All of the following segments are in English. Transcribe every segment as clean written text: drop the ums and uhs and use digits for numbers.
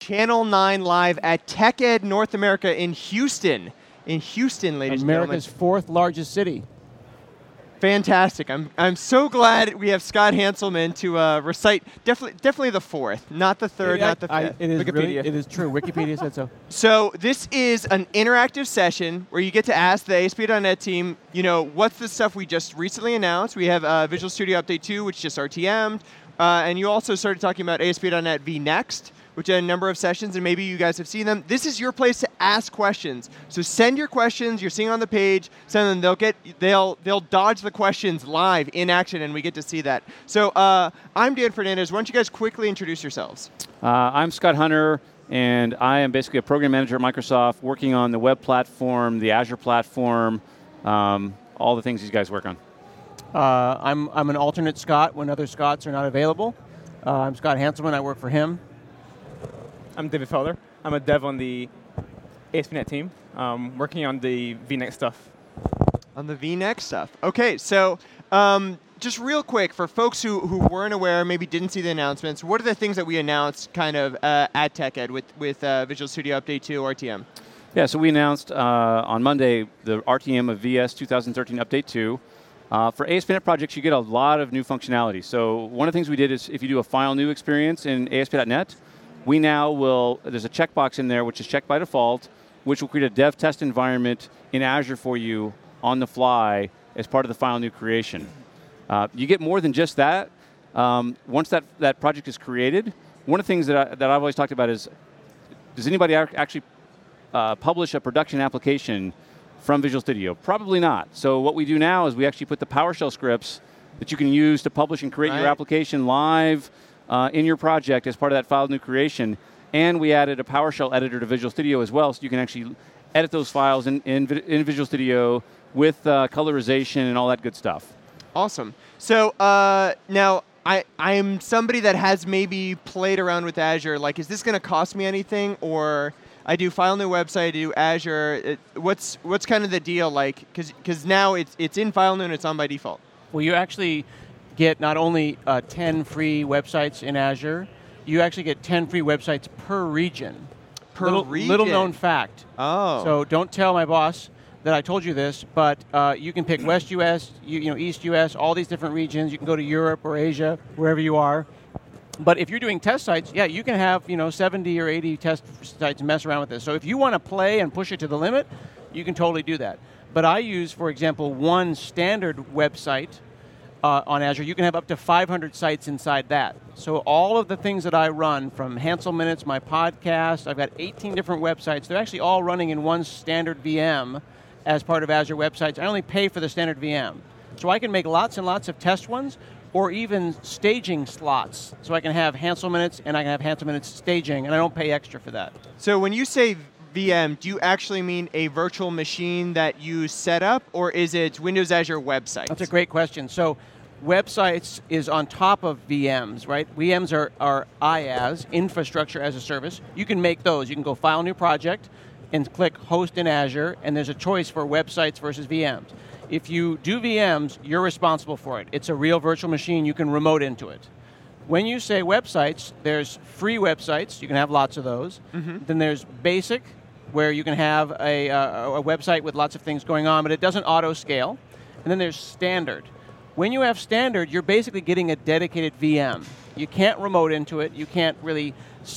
Channel 9 Live at TechEd North America in Houston. In Houston, ladies and gentlemen. America's fourth largest city. Fantastic. I'm so glad we have Scott Hanselman to recite definitely the fourth, not the third, not the fifth. It is Wikipedia. really, it is true. Wikipedia said so. So this is an interactive session where you get to ask the ASP.NET team, what's the stuff we just recently announced? We have Visual Studio Update 2, which just RTM'd, and you also started talking about ASP.NET vNext, which had a number of sessions, and maybe you guys have seen them. This is your place to ask questions. So send your questions. You're seeing on the page. Send them. They'll dodge the questions live in action, and we get to see that. So I'm Dan Fernandez. Why don't you guys quickly introduce yourselves? I'm Scott Hunter, and I am basically a program manager at Microsoft, working on the web platform, the Azure platform, all the things these guys work on. I'm an alternate Scott when other Scotts are not available. I'm Scott Hanselman. I work for him. I'm David Felder. I'm a dev on the ASP.NET team, working on the vNext stuff. On the vNext stuff. Okay, so just real quick, for folks who weren't aware, maybe didn't see the announcements, what are the things that we announced kind of at TechEd with Visual Studio Update 2 RTM? Yeah, so we announced on Monday the RTM of VS 2013 Update 2. For ASP.NET projects, you get a lot of new functionality. So one of the things we did is if you do a file new experience in ASP.NET, we now there's a checkbox in there which is checked by default, which will create a dev test environment in Azure for you on the fly as part of the file new creation. You get more than just that. Once that project is created, one of the things that I've always talked about is, does anybody actually publish a production application from Visual Studio? Probably not. So what we do now is we actually put the PowerShell scripts that you can use to publish and create your application live in your project as part of that file new creation, and we added a PowerShell editor to Visual Studio as well, so you can actually edit those files in Visual Studio with colorization and all that good stuff. Awesome. So now I am somebody that has maybe played around with Azure. Like, is this going to cost me anything, or I do file new website, I do Azure? What's kind of the deal like? Because now it's in file new and it's on by default. Well, you actually get not only 10 free websites in Azure, you actually get 10 free websites per region. Region? Little known fact. Oh. So don't tell my boss that I told you this, but you can pick West US, East US, all these different regions. You can go to Europe or Asia, wherever you are. But if you're doing test sites, yeah, you can have 70 or 80 test sites and mess around with this. So if you want to play and push it to the limit, you can totally do that. But I use, for example, one standard website on Azure. You can have up to 500 sites inside that. So all of the things that I run, from Hansel Minutes, my podcast, I've got 18 different websites. They're actually all running in one standard VM as part of Azure Websites. I only pay for the standard VM. So I can make lots and lots of test ones, or even staging slots. So I can have Hansel Minutes, and I can have Hansel Minutes staging, and I don't pay extra for that. So when you say VM, do you actually mean a virtual machine that you set up, or is it Windows Azure Websites? That's a great question. So Websites is on top of VMs, right? VMs are IaaS, infrastructure as a service. You can make those. You can go file new project and click host in Azure, and there's a choice for websites versus VMs. If you do VMs, you're responsible for it. It's a real virtual machine. You can remote into it. When you say websites, there's free websites. You can have lots of those. Mm-hmm. Then there's basic, where you can have a website with lots of things going on, but it doesn't auto-scale. And then there's standard. When you have standard, you're basically getting a dedicated VM. You can't remote into it. You can't really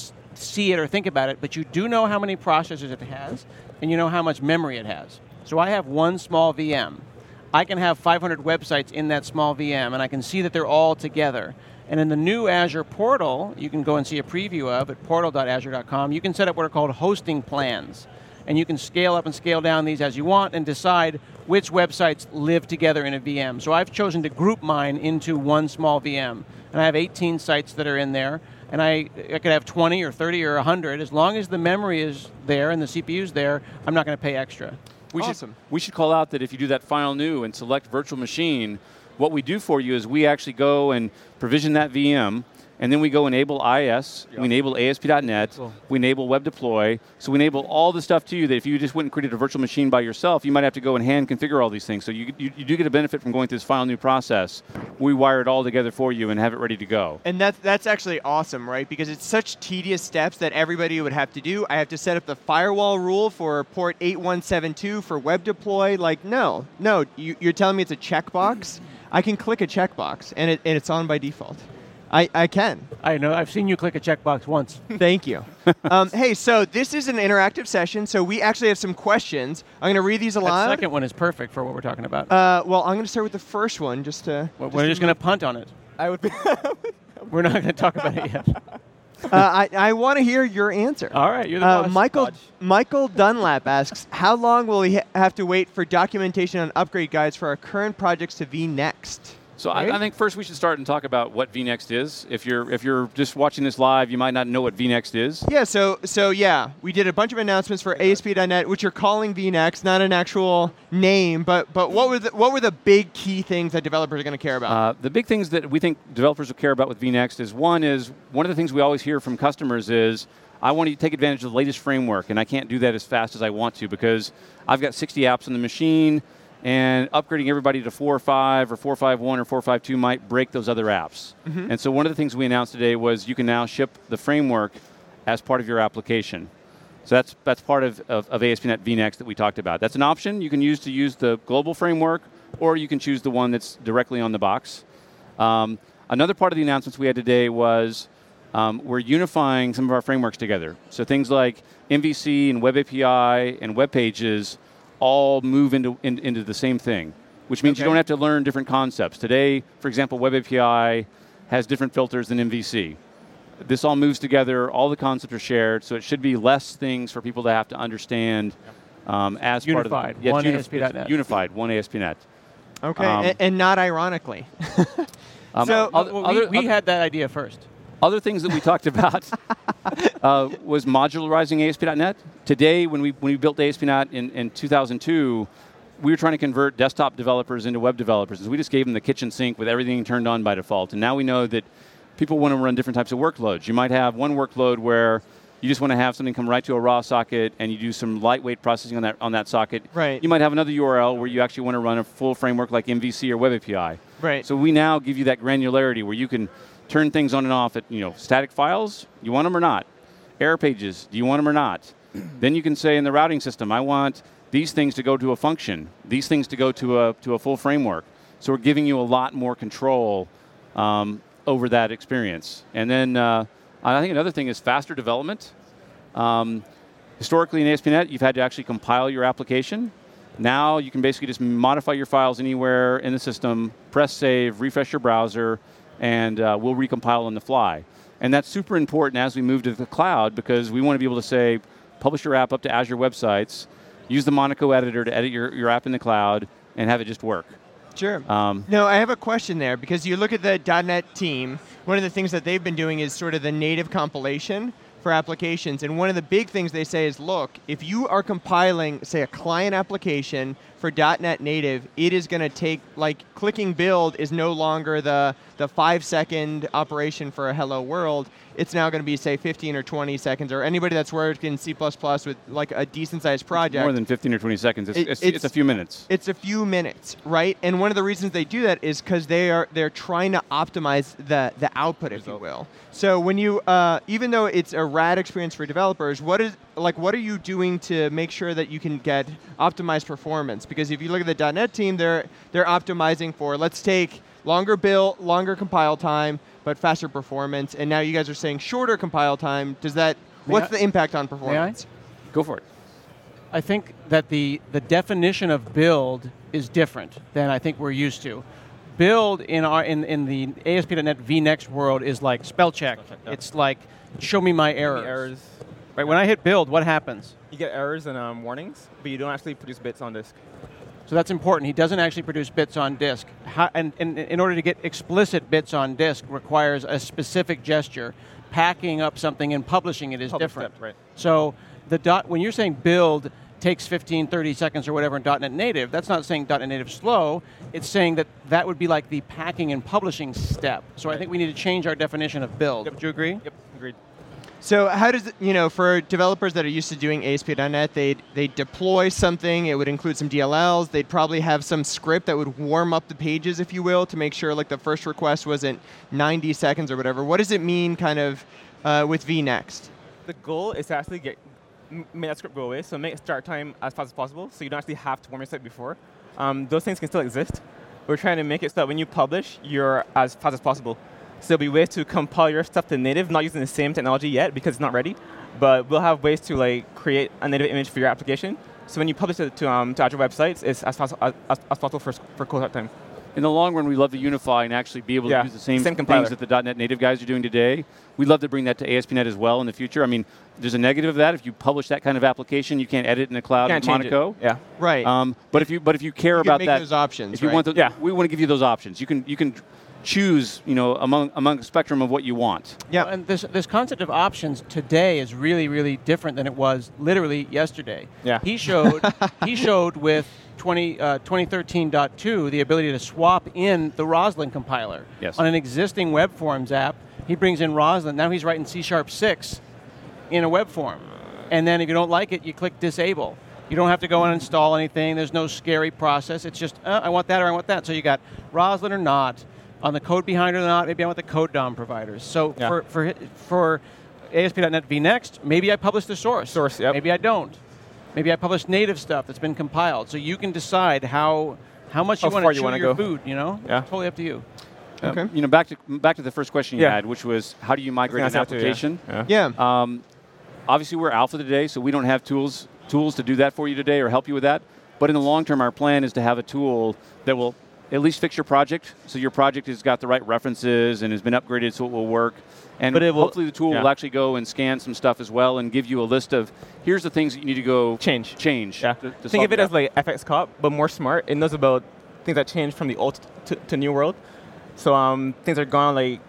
see it or think about it, but you do know how many processors it has, and you know how much memory it has. So I have one small VM. I can have 500 websites in that small VM, and I can see that they're all together. And in the new Azure portal, you can go and see a preview of at portal.azure.com, you can set up what are called hosting plans. And you can scale up and scale down these as you want and decide which websites live together in a VM. So I've chosen to group mine into one small VM. And I have 18 sites that are in there. And I could have 20 or 30 or 100. As long as the memory is there and the CPU is there, I'm not going to pay extra. Awesome. We should call out that if you do that file new and select virtual machine, what we do for you is we actually go and provision that VM, And then we go enable IIS, we enable ASP.NET, Cool. we enable web deploy. So we enable all the stuff to you that if you just went and created a virtual machine by yourself, you might have to go and hand configure all these things. So you do get a benefit from going through this file new process. We wire it all together for you and have it ready to go. And that's actually awesome, right? Because it's such tedious steps that everybody would have to do. I have to set up the firewall rule for port 8172 for web deploy. Like, no, you're telling me it's a checkbox? I can click a checkbox, and it's on by default. I can. I know. I've seen you click a checkbox once. Thank you. Hey, so this is an interactive session, so we actually have some questions. I'm going to read these That aloud. second one is perfect for what we're talking about. Well, I'm going to start with the first one just to... We're just going to punt on it. I would be. We're not going to talk about it yet. I want to hear your answer. All right, you're the boss. Michael Dunlap asks, how long will we have to wait for documentation on upgrade guides for our current projects to vNext? So Right? I think first we should start and talk about what vNext is. If you're just watching this live, you might not know what vNext is. Yeah, so yeah, we did a bunch of announcements for ASP.NET, which you're calling vNext, not an actual name, but what were the big key things that developers are going to care about? The big things that we think developers will care about with vNext is one of the things we always hear from customers is, I want to take advantage of the latest framework, and I can't do that as fast as I want to because I've got 60 apps on the machine, and upgrading everybody to 4.5 or 4.5.1 or 4.5.2 might break those other apps. Mm-hmm. And so one of the things we announced today was you can now ship the framework as part of your application. So that's part of ASP.NET vNext that we talked about. That's an option you can use to use the global framework, or you can choose the one that's directly on the box. Another part of the announcements we had today was we're unifying some of our frameworks together. So things like MVC and Web API and Web Pages all move into the same thing, which means you don't have to learn different concepts. Today, for example, Web API has different filters than MVC. This all moves together, all the concepts are shared, so it should be less things for people to have to understand as Unified, part of the... one ASP.NET. Unified, one ASP.NET. Okay, and not ironically. We had that idea first. Other things that we talked about was modularizing ASP.NET. Today, when we built ASP.NET in 2002, we were trying to convert desktop developers into web developers. So we just gave them the kitchen sink with everything turned on by default. And now we know that people want to run different types of workloads. You might have one workload where you just want to have something come right to a raw socket and you do some lightweight processing on that socket. Right. You might have another URL where you actually want to run a full framework like MVC or Web API. Right. So we now give you that granularity where you can turn things on and off at static files. You want them or not? Error pages. Do you want them or not? Then you can say in the routing system, I want these things to go to a function. These things to go to a full framework. So we're giving you a lot more control over that experience. And then I think another thing is faster development. Historically in ASP.NET, you've had to actually compile your application. Now you can basically just modify your files anywhere in the system, press save, refresh your browser, and we'll recompile on the fly. And that's super important as we move to the cloud because we want to be able to say, publish your app up to Azure websites, use the Monaco editor to edit your app in the cloud, and have it just work. Sure. No, I have a question there because you look at the .NET team, one of the things that they've been doing is sort of the native compilation for applications. And one of the big things they say is, look, if you are compiling, say, a client application for .NET Native, it is going to take, like, clicking build is no longer the 5-second operation for a hello world. It's now going to be, say, 15 or 20 seconds, or anybody that's worked in C++ with, like, a decent-sized project. More than 15 or 20 seconds. It's a few minutes. It's a few minutes, right? And one of the reasons they do that is because they're trying to optimize the output, if you will. So when you, even though it's a rad experience for developers, what are you doing to make sure that you can get optimized performance? Because if you look at the .NET team, they're optimizing for, let's take longer build, longer compile time, but faster performance. And now you guys are saying shorter compile time. What's the impact on performance? Go for it. I think that the definition of build is different than I think we're used to. Build in the ASP.NET vNext world is like spell check. It's like, show me my errors. Right, when I hit build, what happens? You get errors and warnings, but you don't actually produce bits on disk. So that's important. He doesn't actually produce bits on disk. And in order to get explicit bits on disk requires a specific gesture. Packing up something and publishing it is different. Step, right. So when you're saying build, takes 15, 30 seconds or whatever in .NET Native. That's not saying .NET Native is slow. It's saying that that would be like the packing and publishing step. So I think we need to change our definition of build. Yep. Would you agree? Yep, agreed. So how does it, for developers that are used to doing ASP.NET, they'd deploy something, it would include some DLLs, they'd probably have some script that would warm up the pages, if you will, to make sure like the first request wasn't 90 seconds or whatever. What does it mean kind of with vNext? The goal is to actually make that script go away, so make start time as fast as possible, so you don't actually have to warm your site before. Those things can still exist. We're trying to make it so that when you publish, you're as fast as possible. So there'll be ways to compile your stuff to native, not using the same technology yet because it's not ready, but we'll have ways to like create a native image for your application. So when you publish it to Azure websites, it's as fast as possible for cold start time. In the long run, we love to unify and actually be able to use the same compiler. things that the .NET Native guys are doing today. We'd love to bring that to ASP.NET as well in the future. I mean, there's a negative of that. If you publish that kind of application, you can't edit in the cloud in Monaco. Yeah. Right. But if you care about make that, those options, if you right? want, we want to give you those options. You can choose, among a spectrum of what you want. Yeah. And this concept of options today is really, really different than it was literally yesterday. Yeah. He showed with 2013.2 the ability to swap in the Roslyn compiler. Yes. On an existing web forms app, he brings in Roslyn. Now he's writing C#6 in a web form. And then if you don't like it, you click disable. You don't have to go and install anything. There's no scary process. It's just, I want that or I want that. So you got Roslyn or not. On the code behind or not, maybe I want the code DOM providers. So for ASP.NET vNext, maybe I publish the source. Yep. Maybe I don't. Maybe I publish native stuff that's been compiled. So you can decide how much you want to chew your food. Yeah. Totally up to you. Okay. Back to the first question you had, which was how do you migrate an application? Obviously, we're alpha today, so we don't have tools to do that for you today or help you with that. But in the long term, our plan is to have a tool that will at least fix your project, so your project has got the right references and has been upgraded so it will work. And hopefully the tool will actually go and scan some stuff as well and give you a list of, here's the things that you need to go change. Yeah. Think of it as like FXCop, but more smart. It knows about things that change from the old to new world. So things are gone like,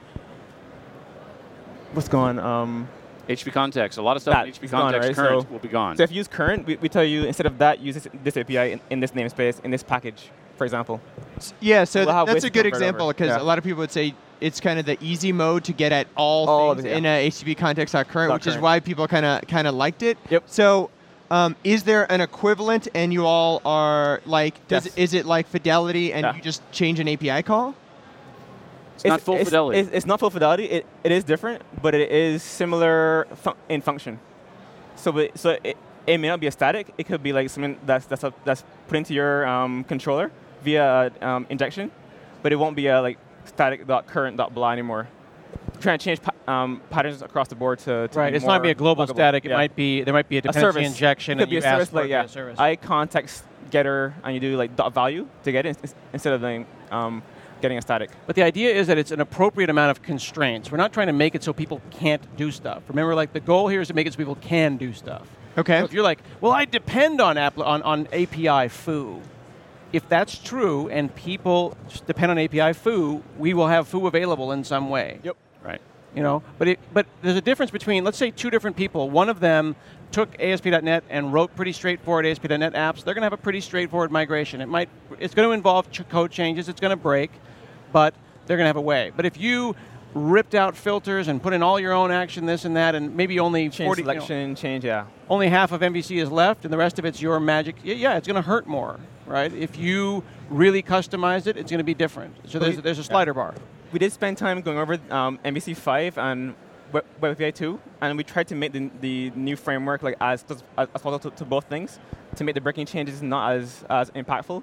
what's gone? HTTP context. A lot of stuff in HTTP context current will be gone. So if you use current, we tell you instead of that, use this API in this namespace, in this package, for example. Yeah, so that's a good example because a lot of people would say it's kind of the easy mode to get at all things in a HTTP context.current, which is why people kind of liked it. Yep. So is there an equivalent and you all are like, is it like Fidelity and you just change an API call? It's not full fidelity. It's not full fidelity. It is different, but it is similar in function. So it may not be a static. It could be like something that's put into your controller via injection, but it won't be a like static.current.blah anymore. We're trying to change patterns across the board to right. Be it's more not be a global pluggable. static. It might be there might be a dependency injection. It could be a service like a service. I context getter and you do like dot value to get it instead of like, getting a static. But the idea is that it's an appropriate amount of constraints. We're not trying to make it so people can't do stuff. Remember, like the goal here is to make it so people can do stuff. Okay. So if you're like, well, I depend on API foo. If that's true and people depend on API foo, we will have foo available in some way. Yep. Right. But there's a difference between, let's say, two different people. One of them took ASP.NET and wrote pretty straightforward ASP.NET apps. They're going to have a pretty straightforward migration. It's going to involve code changes. It's going to break, but they're going to have a way. But if you ripped out filters and put in all your own action, this and that, and maybe only change 40 selection, only half of MVC is left, and the rest of it's your magic. Yeah, it's going to hurt more, right? If you really customize it, it's going to be different. So there's a slider bar. We did spend time going over MVC 5 and Web API 2, and we tried to make the new framework like as possible to both things to make the breaking changes not as impactful.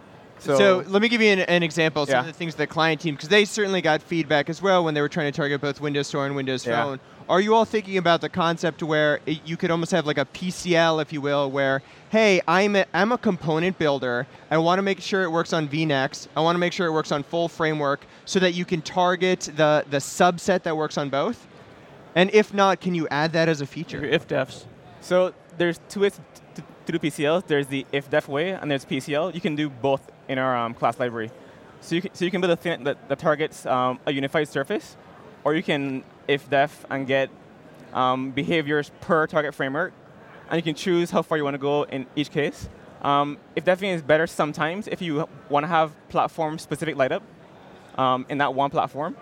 So let me give you an example. Some of the things the client team, because they certainly got feedback as well when they were trying to target both Windows Store and Windows Phone. Are you all thinking about the concept where you could almost have like a PCL, if you will, where, hey, I'm a component builder. I want to make sure it works on vNext. I want to make sure it works on full framework so that you can target the subset that works on both? And if not, can you add that as a feature? If defs. So there's two ways to do PCLs. There's the if def way, and there's PCL. You can do both in our class library. So you can build a thing that targets a unified surface, or you can if def and get behaviors per target framework, and you can choose how far you want to go in each case. If Deafing is better sometimes if you want to have platform-specific light up in that one platform.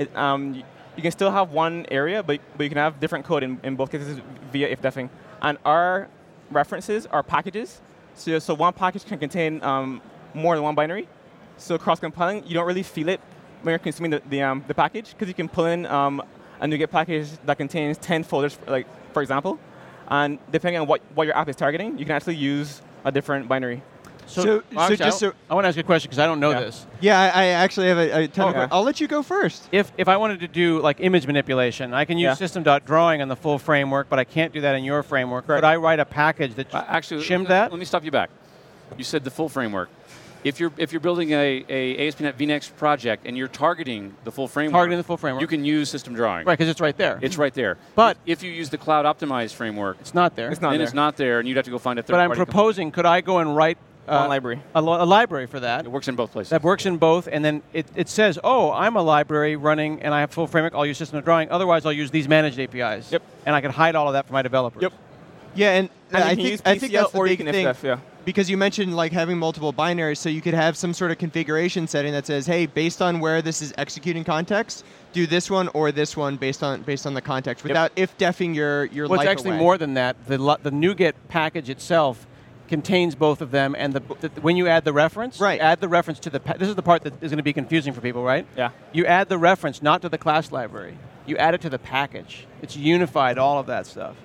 You can still have one area, but you can have different code in both cases via if Deafing. And our references are packages. So one package can contain more than one binary. So cross-compiling, you don't really feel it when you're consuming the package, because you can pull in a NuGet package that contains 10 folders, for example. And depending on what your app is targeting, you can actually use a different binary. I want to ask you a question because I don't know this. Yeah, I actually have a ton of. I'll let you go first. If I wanted to do like image manipulation, I can use system.drawing on the full framework, but I can't do that in your framework. Could I write a package that shimmed that? Let me stop you back. You said the full framework. If you're building a ASP.NET VNext project and you're targeting the full framework, you can use system drawing. Right, because it's right there. It's right there. But if you use the cloud optimized framework, it's not there. It's not there, and you'd have to go find a third party. But I'm proposing, could I go and write one library? A library for that. It works in both places. That works in both, and then it says, oh, I'm a library running, and I have full framework. I'll use system drawing. Otherwise, I'll use these managed APIs. Yep. And I can hide all of that for my developers. Yep. Yeah, and I think that's the big thing. Stuff, yeah. Because you mentioned like having multiple binaries, so you could have some sort of configuration setting that says, hey, based on where this is executing context, do this one or this one based on the context, without if-defing your life Well, it's actually away. more than that. The NuGet package itself contains both of them, and when you add the reference, you add the reference to this is the part that is going to be confusing for people, right? Yeah. You add the reference not to the class library. You add it to the package. It's unified, all of that stuff.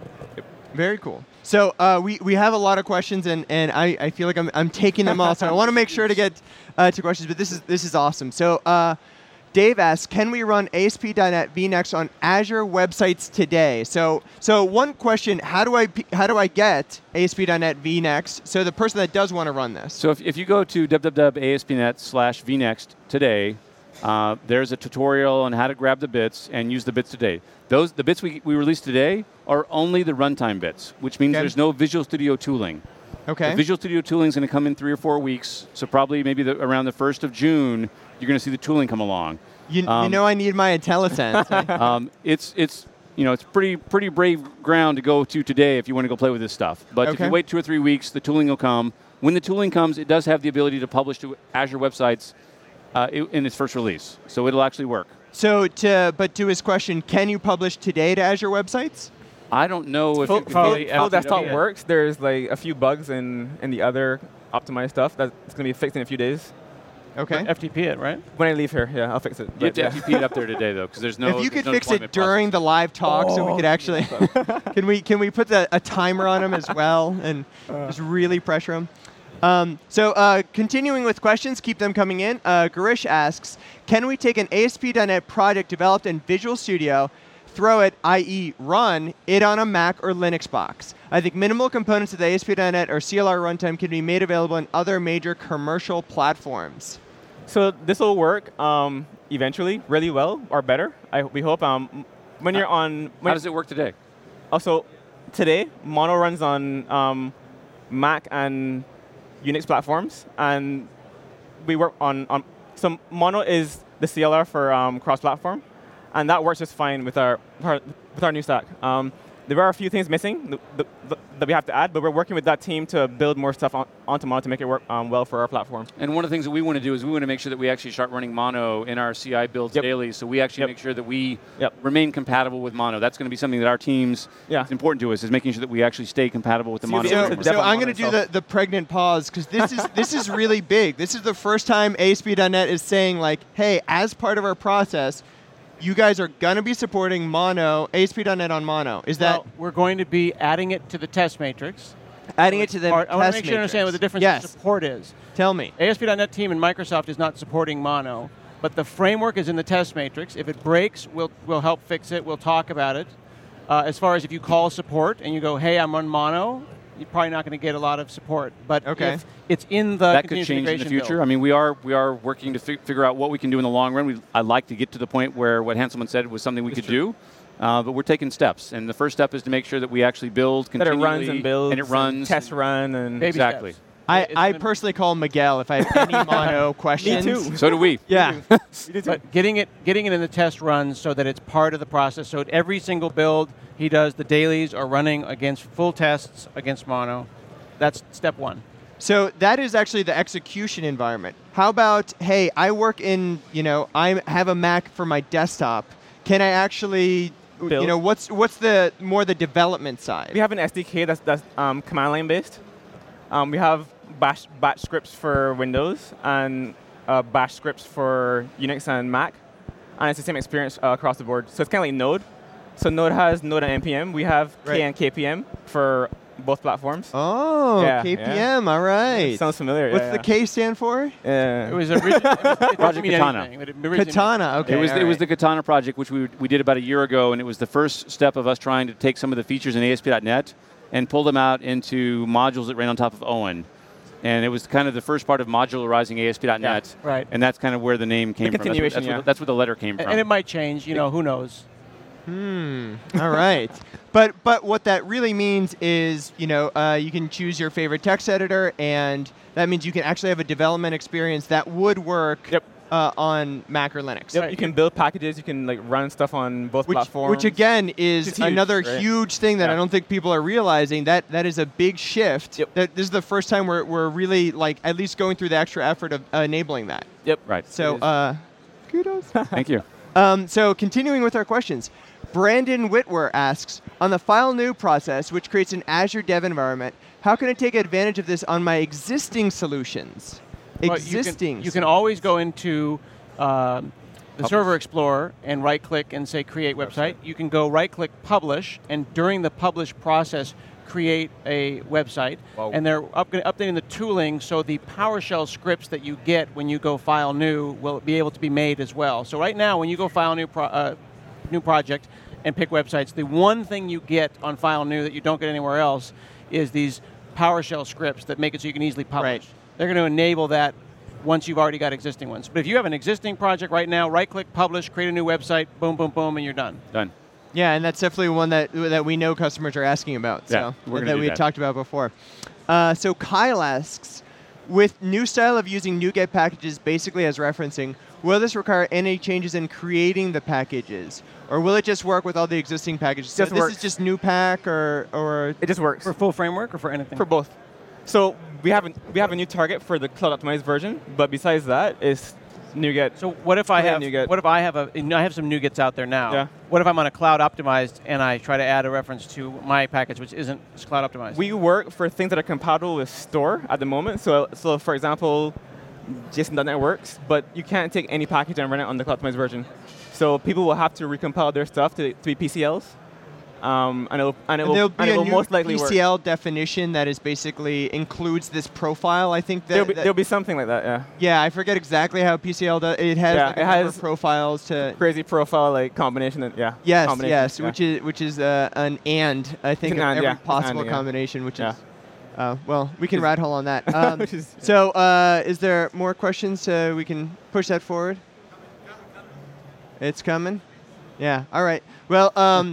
Very cool. So we have a lot of questions, and I feel like I'm taking them all. So I want to make sure to get to questions, but this is awesome. So Dave asks, can we run ASP.NET VNext on Azure websites today? So one question, how do I get ASP.NET VNext? So the person that does want to run this. So if you go to www.asp.net/vnext today, there's a tutorial on how to grab the bits and use the bits today. The bits we released today are only the runtime bits, which means there's no Visual Studio tooling. Okay. The Visual Studio tooling is going to come in 3 or 4 weeks, so probably maybe around the 1st of June, you're going to see the tooling come along. You know I need my IntelliSense. It's pretty brave ground to go to today if you want to go play with this stuff. But if you wait 2 or 3 weeks, the tooling will come. When the tooling comes, it does have the ability to publish to Azure websites in its first release, so it'll actually work. So, but to his question, can you publish today to Azure websites? I don't know if full desktop works. There's like a few bugs in the other optimized stuff that's going to be fixed in a few days. Okay. FTP it, right? When I leave here, I'll fix it. You have to FTP it up there today, though, because there's no. If you could fix it during the live talk, so we could actually, can we put a timer on them as well and just really pressure them? So continuing with questions, keep them coming in. Garish asks, can we take an ASP.NET project developed in Visual Studio, throw it, i.e. run it on a Mac or Linux box? I think minimal components of the ASP.NET or CLR runtime can be made available in other major commercial platforms. So this will work eventually really well, or better, we hope. When you're on... How does it work today? Also, today, Mono runs on Mac and Unix platforms, and we work on so Mono is the CLR for cross-platform, and that works just fine with our new stack. There are a few things missing that we have to add, but we're working with that team to build more stuff onto Mono to make it work well for our platform. And one of the things that we want to do is we want to make sure that we actually start running Mono in our CI builds daily, so we actually make sure that we remain compatible with Mono. That's going to be something that our teams, it's important to us, is making sure that we actually stay compatible with the Mono. So I'm going to do the pregnant pause, because this is really big. This is the first time ASP.NET is saying, like, hey, as part of our process, you guys are going to be supporting Mono, ASP.NET on Mono. Is that? Well, we're going to be adding it to the test matrix. Adding it to the test matrix. I want to make sure you understand what the difference in support is. Tell me. ASP.NET team in Microsoft is not supporting Mono, but the framework is in the test matrix. If it breaks, we'll help fix it. We'll talk about it. As far as if you call support and you go, hey, I'm on Mono, you're probably not going to get a lot of support. But if it's in the that could change in the future. Build. I mean, we are working to figure out what we can do in the long run. I'd like to get to the point where what Hanselman said was something we could do, but we're taking steps. And the first step is to make sure that we actually build continually. That it runs and builds. And it runs. Test run and exactly. I personally call him Miguel if I have any mono questions. too. So do we. Yeah. But getting it in the test runs so that it's part of the process. So at every single build he does, the dailies are running against full tests against mono. That's step one. So that is actually the execution environment. How about, hey, I work in, I have a Mac for my desktop. Can I actually, Build. what's the more the development side? We have an SDK that's command line based. We have batch scripts for Windows and bash scripts for Unix and Mac, and it's the same experience across the board. So it's kind of like Node. So Node has Node and NPM. We have K and KPM for both platforms. Oh, Yeah, KPM, all right. Sounds familiar. What's the K stand for? It was originally Project Katana. Katana, okay. It was the Katana project, which we did about a year ago, and it was the first step of us trying to take some of the features in ASP.NET and pull them out into modules that ran on top of Owen. And it was kind of the first part of modularizing ASP.NET. Yeah, right. And that's kind of where the name came from. Continuation, That's where the letter came from. And it might change, who knows. All right. But what that really means is, you can choose your favorite text editor, and that means you can actually have a development experience that would work on Mac or Linux. Yep. You can build packages. You can run stuff on both platforms. Which again is It's huge, another right? huge thing that I don't think people are realizing. That is a big shift. Yep. This is the first time we're really at least going through the extra effort of enabling that. Yep. Right. So kudos. Thank you. So continuing with our questions, Brandon Whitwer asks, on the file new process, which creates an Azure dev environment, how can I take advantage of this on my existing solutions? Well, you can always go into the Server Explorer and right-click and say Create Website. You can go right-click Publish, and during the publish process, create a website. Wow. And they're updating the tooling so the PowerShell scripts that you get when you go file new will be able to be made as well. So right now, when you go file new project and pick websites, the one thing you get on file new that you don't get anywhere else is these PowerShell scripts that make it so you can easily publish. Right. They're going to enable that once you've already got existing ones. But if you have an existing project right now, right-click, publish, create a new website, boom, boom, boom, and you're done. Done. Yeah, and that's definitely one that we know customers are asking about. Yeah, So we're gonna that do we had that. talked about before. So Kyle asks, with new style of using NuGet packages basically as referencing, will this require any changes in creating the packages? Or will it just work with all the existing packages? So Just this works. is just NuPack or It just works For full framework or for anything? for both. So we have a new target for the cloud optimized version, but besides that, it's NuGet. So what if I Yeah, have NuGet. what if I have some NuGets out there now? Yeah. What if I'm on a cloud optimized and I try to add a reference to my package which isn't cloud optimized? We work for things that are compatible with Store at the moment. So for example, JSON.NET works, but you can't take any package and run it on the cloud optimized version. So people will have to recompile their stuff to be PCLs, and it there'll be a will new most likely work. PCL definition that is basically includes this profile. I think There'll be something like that, yeah. yeah, I forget exactly how PCL does. It has Yeah, like a it number has of profiles to. Crazy profile combination, and yeah. Yes, combination, yes, yeah. which is an and I think It's of an and, every yeah. possible And, yeah. combination, which Yeah. is. Well, we can Which is- rat hole on that. Which is- So, is there more questions? We can push that forward. It's coming. Yeah. All right. Well,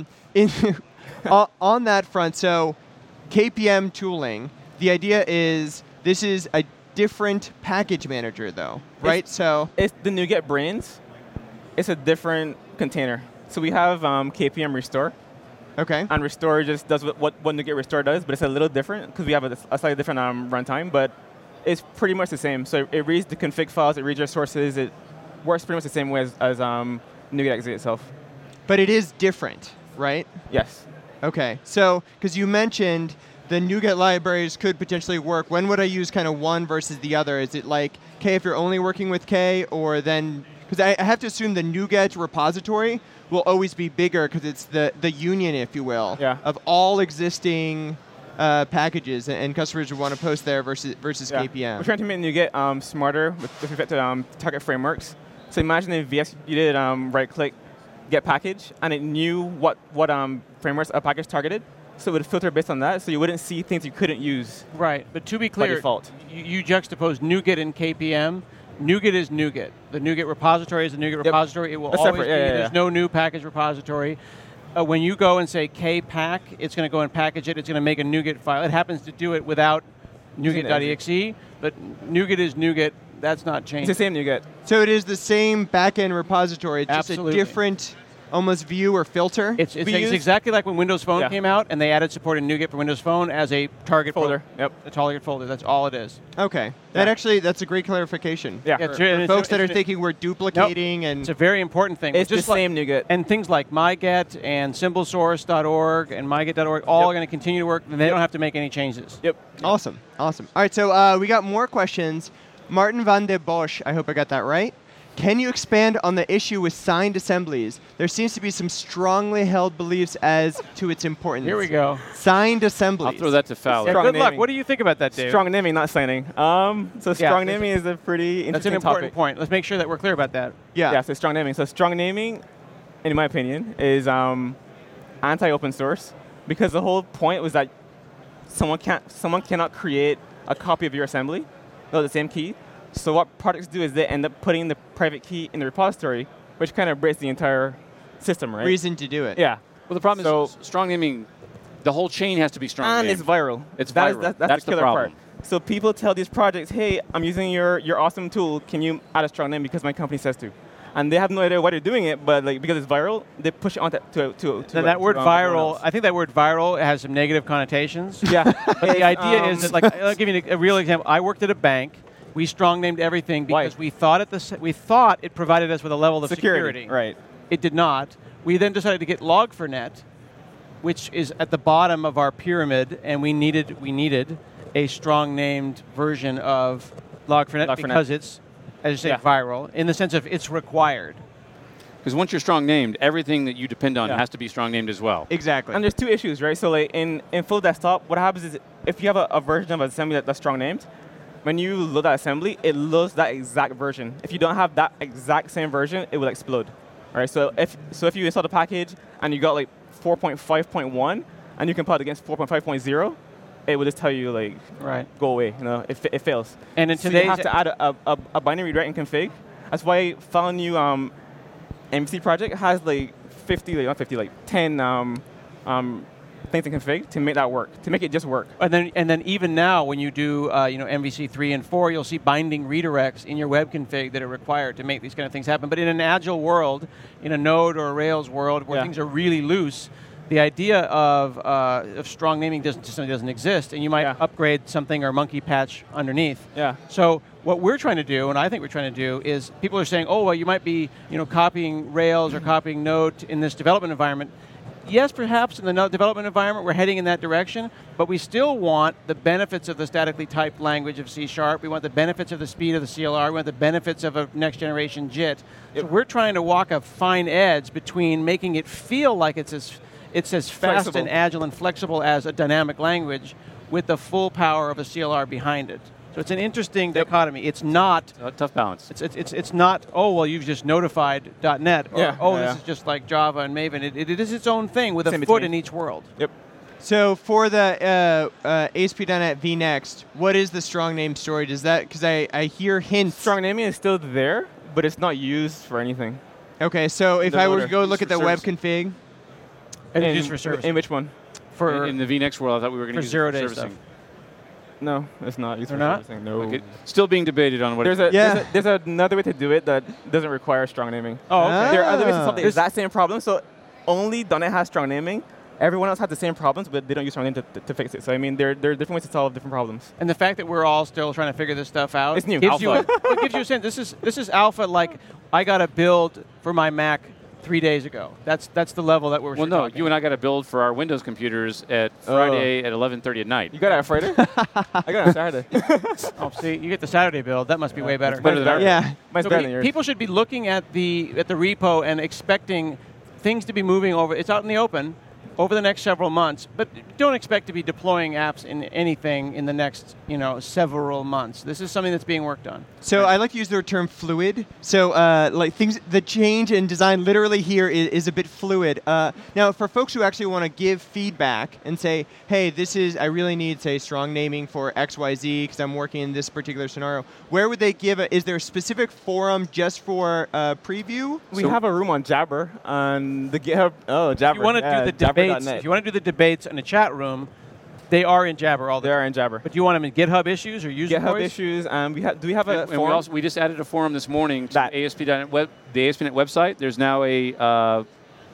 on that front, so KPM tooling. The idea is this is a different package manager, though, right? So. It's the NuGet brains. It's a different container. So we have KPM Restore, Okay. and Restore just does what NuGet Restore does, but it's a little different because we have a slightly different runtime, but it's pretty much the same. So it reads the config files, it reads your sources, it works pretty much the same way as NuGet XE itself. But it is different, right? Yes. Okay. So, because you mentioned the NuGet libraries could potentially work. When would I use kind of one versus the other? Is it like K if you're only working with K, or then because I have to assume the NuGet repository will always be bigger because it's the union, if you will, Yeah. of all existing packages, and customers would want to post there versus Yeah. KPM. We're trying to make NuGet smarter with respect to target frameworks. So imagine if VS you did right-click, get package, and it knew what frameworks a package targeted, so it would filter based on that, so you wouldn't see things you couldn't use. Right, but to be clear, default. you juxtapose NuGet and KPM. NuGet is NuGet. The NuGet repository is the NuGet repository. It will That's always separate, be. yeah, yeah, There's yeah. no new package repository. When you go and say kpack, it's going to go and package it. It's going to make a NuGet file. It happens to do it without NuGet.exe, but NuGet is NuGet. That's not It's changed. the same NuGet. So it is the same backend repository. It's Absolutely. just a different almost view or filter. It's We use- exactly like when Windows Phone Yeah. came out and they added support in NuGet for Windows Phone as a target Folder. Yep. A target folder. That's all it is. Okay. Yeah. That's a great clarification. Yeah. It's For it's- folks that are it's- thinking we're duplicating and It's a very important thing. It's Just the same NuGet. And things like MyGet and symbolsource.org and MyGet.org all are going to continue to work, and they don't have to make any changes. Yep. awesome. Awesome. All right, so we got more questions. Martin van de Bosch, I hope I got that right. Can you expand on the issue with signed assemblies? There seems to be some strongly held beliefs as to its importance. Here we go. Signed assemblies. I'll throw that to Fowler. Yeah, Strong good luck. naming. What do you think about that, Dave? Strong naming, not signing. So strong that's- naming is a pretty That's interesting an important topic. point. Let's make sure that we're clear about that. Yeah. Yeah, so strong naming. So strong naming, in my opinion, is anti-open source because the whole point was that someone cannot create a copy of your assembly without the same key. So what projects do is they end up putting the private key in the repository, which kind of breaks the entire system, right? Reason to do it. Yeah. Well, the problem So- is strong naming. The whole chain has to be strong And named. it's viral. It's That is- viral. that's That's the the killer problem. part. So people tell these projects, hey, I'm using your awesome tool. Can you add a strong name because my company says to? And they have no idea why they're doing it, but like because it's viral, they push it on to That word everyone viral, else. I think that word viral has some negative connotations. Yeah. But the idea is that, like, I'll give you a real example. I worked at a bank. We strong named everything Why? because we thought it provided us with a level of security. Right. It did not. We then decided to get Log4Net, which is at the bottom of our pyramid, and we needed a strong named version of Log4Net Log4Net. because it's, as you say, Yeah. viral in the sense of it's required. Because once you're strong named, everything that you depend on Yeah. has to be strong named as well. Exactly. And there's two issues, right? So like in full desktop, what happens is if you have a version of assembly that's strong named, when you load that assembly, it loads that exact version. If you don't have that exact same version, it will explode. All right. So if you install the package and you got like 4.5.1 and you compile it against 4.5.0, it will just tell you like Right. go away. You know, it fails. And in So today's you have to add a binary rewrite in config. That's why Fallon new MVC project has like 10 things in config to make that work, to make it just work. And then even now, when you do MVC 3 and 4, you'll see binding redirects in your web config that are required to make these kind of things happen. But in an agile world, in a Node or a Rails world where Yeah. things are really loose, the idea of strong naming doesn't exist, and you might Yeah. upgrade something or monkey patch underneath. Yeah. So what we're trying to do, and I think we're trying to do, is people are saying, oh, well, you might be copying Rails or copying Node in this development environment. Yes, perhaps in the Node development environment, we're heading in that direction, but we still want the benefits of the statically typed language of C#. We want the benefits of the speed of the CLR. We want the benefits of a next generation JIT. So we're trying to walk a fine edge between making it feel like it's as fast Flexible. and agile and flexible as a dynamic language with the full power of a CLR behind it. So it's an interesting dichotomy. It's not. A tough balance. It's not, oh, well, you've just notified .NET, or, Yeah, oh, yeah, this yeah. is just like Java and Maven. It is its own thing with It's a in foot between. in each world. Yep. So for the ASP.NET vNext, what is the strong name story? Does that, because I hear hints. Strong naming is still there, but it's not used for anything. Okay, so if The I were to loader. go look at Used the for web service. config, And in, just for service. in which one? For in the VNext world, I thought we were going to for use zero it for day servicing. stuff. No, it's not used They're for not? servicing. No. Like still being debated on what. There's another way to do it that doesn't require strong naming. Oh, okay. There are other ways to solve the This- exact same problem. So only .NET has strong naming. Everyone else has the same problems, but they don't use strong naming to fix it. So I mean, there are different ways to solve different problems. And the fact that we're all still trying to figure this stuff out It's new. gives you Alpha. it gives you a sense. This is alpha. Like I got a build for my Mac 3 days ago. That's the level that we're. Well, no, you and I got to build for our Windows computers at Friday at 11:30 at night. You got it on Friday? I got it on Saturday. Oh, see, you get the Saturday build. That must be way better. better than ours. yeah. Mine's So better than yours. people should be looking at the repo and expecting things to be moving over. It's out in the open over the next several months, but don't expect to be deploying apps in anything in the next several months. This is something that's being worked on. So I like to use the term fluid. So like things, the change in design literally here is a bit fluid. Now for folks who actually want to give feedback and say, hey, I really need, say, strong naming for XYZ because I'm working in this particular scenario, where would they give it? Is there a specific forum just for preview? We have a room on Jabber on the GitHub. Oh, Jabber. If you want to do the debates, Jabber.net. if you want to do the debates in a chat room, They are in Jabber all the They time. are in Jabber. But do you want them in GitHub issues or user GitHub voice? issues. Do we have a And forum? we just added a forum this morning to That. ASP.NET the ASP.NET website. There's now a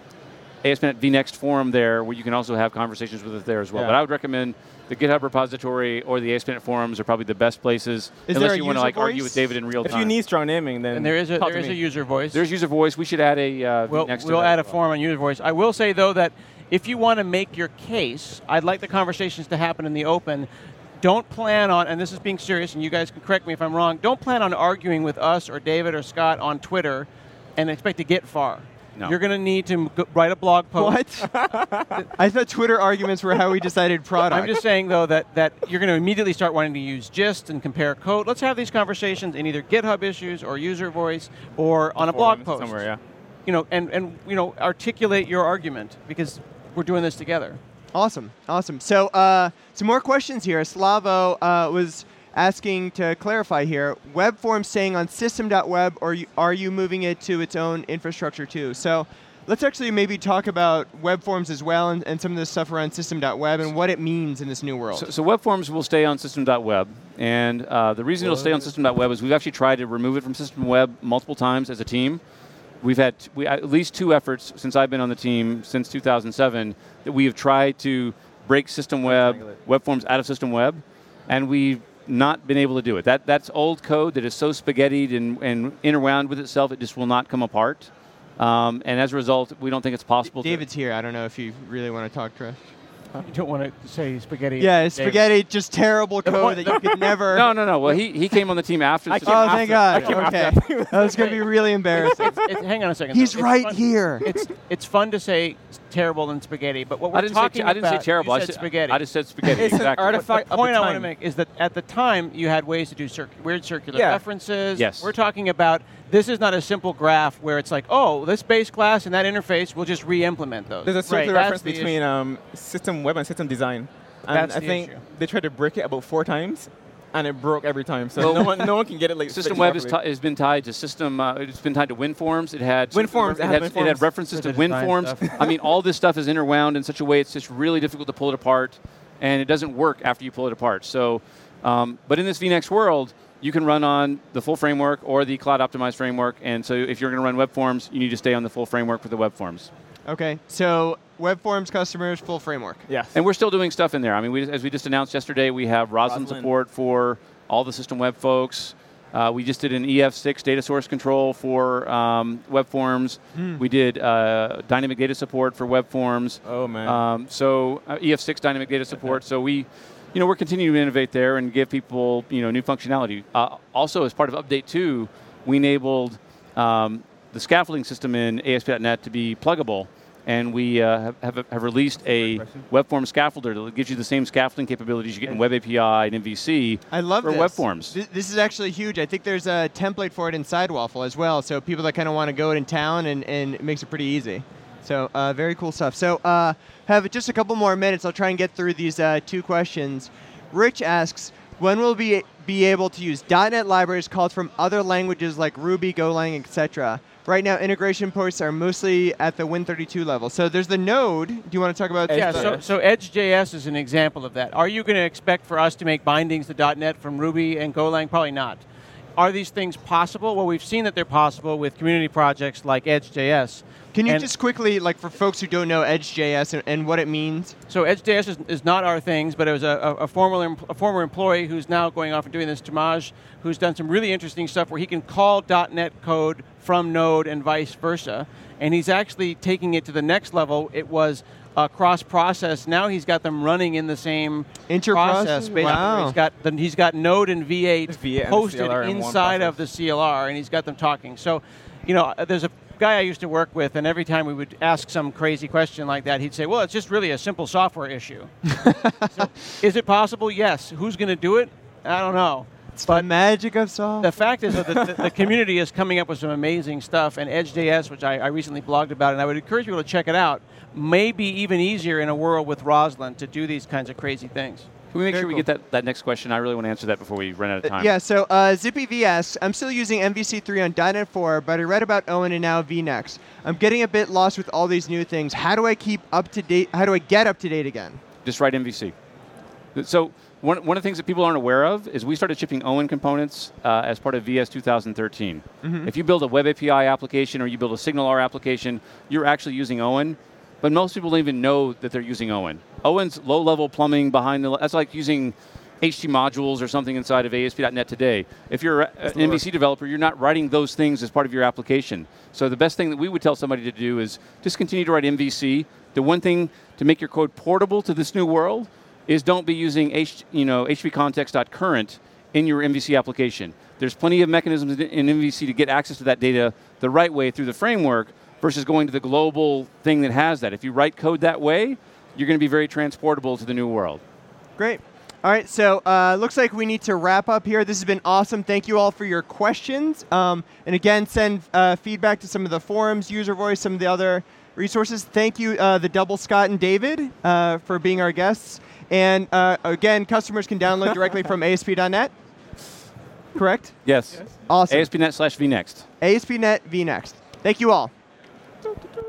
ASP.NET vNext forum there where you can also have conversations with us there as well. Yeah. But I would recommend the GitHub repository or the ASP.NET forums are probably the best places, Is unless there a you want to user like argue voice? with David in real If time. you need strong naming, then And there is a talk to me. user voice. There's user voice. We should add a We'll vNext. to we'll that add a as well. forum on user voice. I will say though that if you want to make your case, I'd like the conversations to happen in the open. Don't plan on, and this is being serious, and you guys can correct me if I'm wrong, don't plan on arguing with us or David or Scott on Twitter and expect to get far. No. You're going to need to write a blog post. What? I thought Twitter arguments were how we decided product. I'm just saying, though, that you're going to immediately start wanting to use gist and compare code. Let's have these conversations in either GitHub issues or user voice or on a blog Forum post. somewhere, yeah. You know, and you know, articulate your argument because we're doing this together. Awesome, awesome. So some more questions here. Slavo was asking to clarify here, web forms staying on system.web, or are you moving it to its own infrastructure too? So let's actually maybe talk about web forms as well and some of the stuff around system.web and what it means in this new world. So web forms will stay on system.web, and the reason it'll stay on system.web is we've actually tried to remove it from system.web multiple times as a team. We've had at least 2 efforts since I've been on the team since 2007 that we have tried to break system web forms out of system web, and we've not been able to do it. That's old code that is so spaghettied and interwound with itself, it just will not come apart. And as a result, we don't think it's possible. David's here. I don't know if you really want to talk to us. You don't want to say spaghetti. Yeah, David. spaghetti, just terrible code that you could never. No. Well, he came on the team after. I the came Oh, system- thank God. I came Okay. after. That was going to be really embarrassing. Hang on a second. He's though. It's right fun- here. It's fun to say terrible and spaghetti, but what we're I didn't say talking I didn't say about, terrible. you said spaghetti. I just said spaghetti. It's an exactly. artifact The of point the I want to time. make is that at the time you had ways to do weird circular Yeah. references. Yes. We're talking about this is not a simple graph where it's like, oh, this base class and that interface, we'll just re-implement those. There's a circular Right, reference that's the between system web and system design. And That's I the think issue. they tried to break it about 4 times, and it broke every time. So no one can get it like System fixed web properly. has been tied to system. It's been tied to WinForms. It had WinForms, It it had, had it had WinForms. references For to the design WinForms. stuff. I mean, all this stuff is interwound in such a way it's just really difficult to pull it apart, and it doesn't work after you pull it apart. So, but in this vNext world, you can run on the full framework or the cloud optimized framework. And so, if you're going to run web forms, you need to stay on the full framework for the web forms. Okay, so web forms customers, full framework. Yes. And we're still doing stuff in there. I mean, as we just announced yesterday, we have Roslyn support for all the system web folks. We just did an EF6 data source control for web forms. We did dynamic data support for web forms. Oh, man. So EF6 dynamic data support. So we're continuing to innovate there and give people new functionality. Also, as part of Update 2, we enabled the scaffolding system in ASP.NET to be pluggable. And we have released a web form scaffolder that gives you the same scaffolding capabilities you get in Web API and MVC I love for this. web forms. This is actually huge. I think there's a template for it in Sidewalfle as well. So people that kind of want to go it in town and it makes it pretty easy. So very cool stuff. So have just a couple more minutes. I'll try and get through these 2 questions. Rich asks, when will we be able to use .NET libraries called from other languages like Ruby, Golang, etc.? Right now, integration posts are mostly at the Win32 level. So there's the Node. Do you want to talk about? Yeah, so Edge.js is an example of that. Are you going to expect for us to make bindings to .NET from Ruby and Golang? Probably not. Are these things possible? Well, we've seen that they're possible with community projects like Edge.js. Can you just quickly, like for folks who don't know Edge.js and what it means? So Edge.js is not our things, but it was a former employee who's now going off and doing this, Tamaj, who's done some really interesting stuff where he can call .NET code from Node and vice versa. And he's actually taking it to the next level. It was cross-process. Now he's got them running in the same process. Basically. Wow. He's got Node and V8 V8 and posted CLR in one inside of the process. CLR, and he's got them talking. So, there's a guy I used to work with, and every time we would ask some crazy question like that, he'd say, well, it's just really a simple software issue. So, is it possible? Yes. Who's going to do it? I don't know. It's the magic of software. The fact is that the community is coming up with some amazing stuff, and Edge.js, which I recently blogged about, and I would encourage people to check it out, may be even easier in a world with Roslyn to do these kinds of crazy things. Can we make Very sure we cool. get that next question? I really want to answer that before we run out of time. Yeah, so ZippyV asks, I'm still using MVC3 on .NET 4, but I read about Owen and now vNext. I'm getting a bit lost with all these new things. How do I keep up to date? How do I get up to date again? Just write MVC. So one of the things that people aren't aware of is we started shipping Owen components as part of VS 2013. If you build a web API application or you build a SignalR application, you're actually using Owen. But most people don't even know that they're using Owen. Owen's low-level plumbing behind that's like using HT modules or something inside of ASP.NET today. If you're an MVC developer, you're not writing those things as part of your application. So the best thing that we would tell somebody to do is just continue to write MVC. The one thing to make your code portable to this new world is don't be using hpcontext.current in your MVC application. There's plenty of mechanisms in MVC to get access to that data the right way through the framework versus going to the global thing that has that. If you write code that way, you're going to be very transportable to the new world. Great. All right, so looks like we need to wrap up here. This has been awesome. Thank you all for your questions. And again, send feedback to some of the forums, user voice, some of the other resources. Thank you, the Double Scott and David, for being our guests. And again, customers can download directly from ASP.NET. Correct? Yes. Awesome. ASP.NET/vNext. ASP.NET vNext. Thank you all.